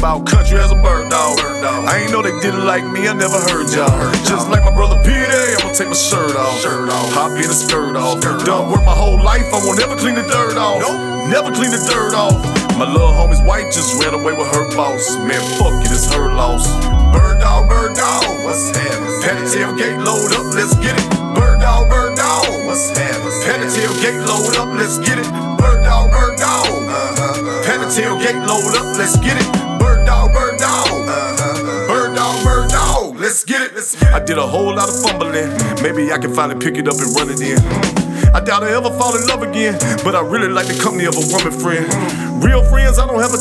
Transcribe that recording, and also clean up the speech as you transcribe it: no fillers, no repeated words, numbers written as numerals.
about country as a bird dog. I ain't know they did it like me, I never heard y'all. Just like my brother P.D., I'ma take my shirt off. Hop in the skirt off. Done work my whole life, I won't ever clean the dirt off. Never clean the dirt off. My little homie's wife just ran away with her boss. Man, fuck it, it's her loss. Bird dog, what's happening? Pat the tailgate, load up, let's get it. Bird dog, what's happening? Pat the tailgate, load up, let's get it. Bird dog, pat the tailgate, load up, let's get it. Bird dog, bird dog, let's get it. I did a whole lot of fumbling. Maybe I can finally pick it up and run it in. I doubt I ever fall in love again, but I really like the company of a woman friend. Real friends, I don't have a